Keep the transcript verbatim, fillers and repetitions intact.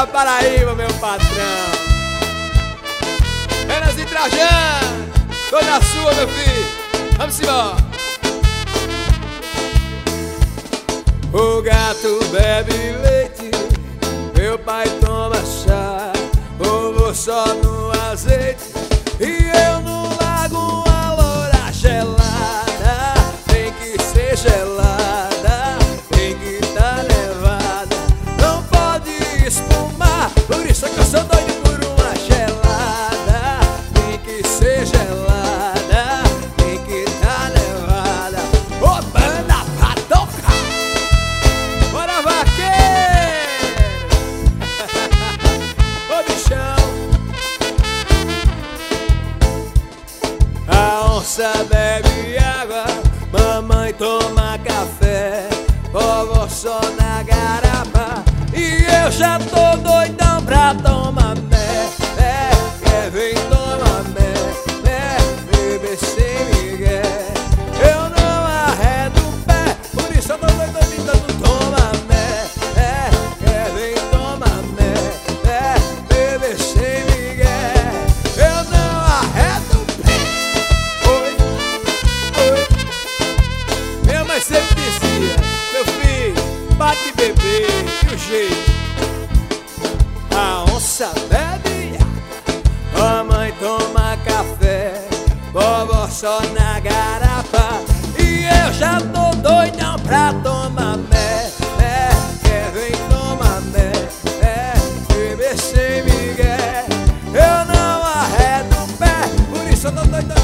da Paraíba, meu patrão. Menos e Trajano, tô na sua, meu filho. Vamos embora. O gato bebe leite, meu pai toma chá, ovo só no azeite e eu no lago uma loura gelada. Tem que ser gelada, tem que tá nevada, não pode espumar, por isso é que eu sou doido por uma gelada. Tem que ser gelada, tem que tá nevada. Ô, banda pra tocar, bora vaqueiro. Ô, bichão. A onça bebe água, mamãe toma café, vovó só na garapa e eu já tô doidão pra tomar mé, mé, quer vem tomar mé, mé, beber sem migué. Eu não arredo o pé, por isso eu tô doidão de tanto tomar mé, mé, quer vem tomar mé, mé, beber sem migué. Eu não arredo o pé. Oi, oi. Minha mãe sempre dizia: meu filho, bate bebê, e o jeito. A onça bebe água, a mãe toma café, vovó só na garapa e eu já tô doidão pra tomar mé, mé, quer vem tomar mé, mé, beber sem migué. Eu não arredo o pé, por isso eu tô doidão.